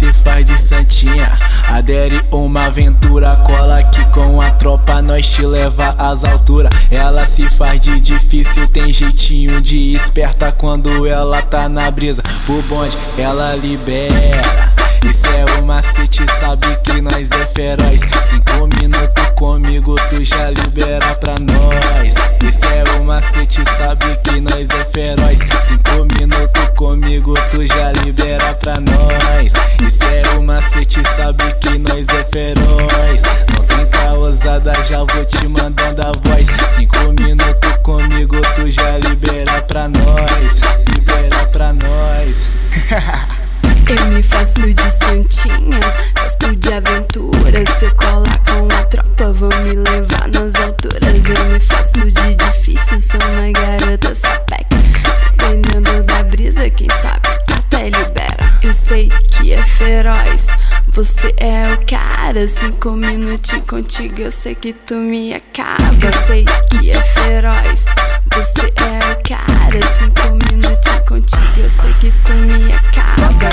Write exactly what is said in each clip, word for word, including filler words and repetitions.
se faz de santinha. Adere uma aventura, cola aqui com a tropa, nós te leva às alturas. Ela se faz de difícil, tem jeitinho de esperta quando ela tá na brisa. Pro bonde ela libera, isso é o macete, sabe que nós é feroz. Cinco minutos comigo tu já libera pra nós. Isso é o macete, sabe que nós é feroz. Cinco minutos comigo tu já libera pra nós. Isso é o macete, sabe que nós é feroz. Não tem causada, já vou te mandando a voz. Cinco minutos comigo tu já libera pra nós. Libera pra nós. Eu me faço de santinha, gosto de aventura. Cê cola com a tropa, vou me levar nas alturas. Eu me faço de difícil, sou uma garota sapeca. Dependendo da brisa, quem sabe até libera. Eu sei que é feroz, você é o cara. Cinco minutinhos contigo, eu sei que tu me acaba. Eu sei que é feroz, você é o cara. Cinco minutinhos contigo, eu sei que tu me acaba.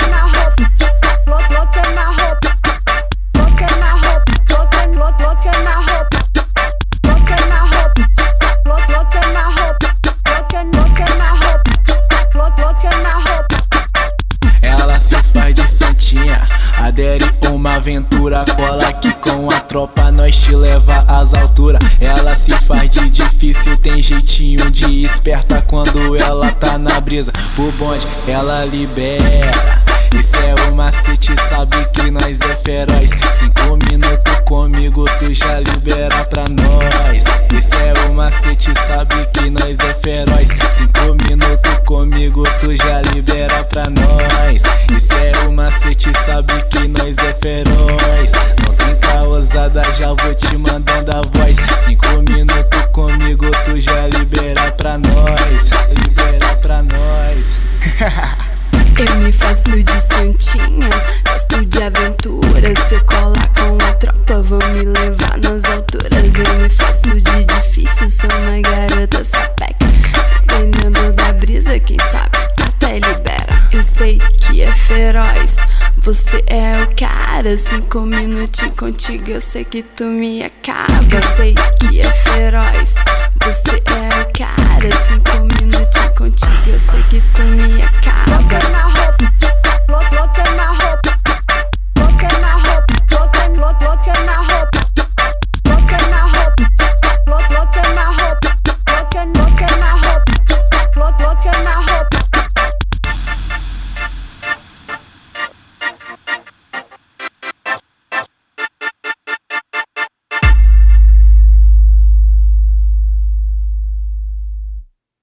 Ela se faz de santinha, adere uma aventura, cola aqui com a tropa, nós te leva às alturas. Ela se faz de difícil, tem jeitinho de esperta quando ela tá na brisa. Pro bonde ela libera, isso é o macete, sabe que nós é feroz. Cinco minutos comigo tu já libera pra nós. Isso é o macete, sabe que nós é feroz. Cinco minutos comigo tu já libera pra nós. Isso é o macete, sabe que nós é feroz. Não tem causada, já vou te mandando a voz. Cinco minutos comigo tu já libera pra nós. Libera pra nós. Eu me faço de santinha, gosto de aventura. Cê cola com a tropa, vou me levar nas alturas. Eu me faço de difícil, sou uma garota sapeca. Dependendo da brisa, quem sabe até libera. Eu sei que é feroz, você é o cara. Cinco minutinhos contigo, eu sei que tu me acaba. Eu sei que é feroz,